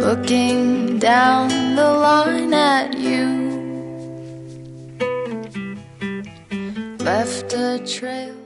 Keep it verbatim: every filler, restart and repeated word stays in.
looking down the line at you. Left a trail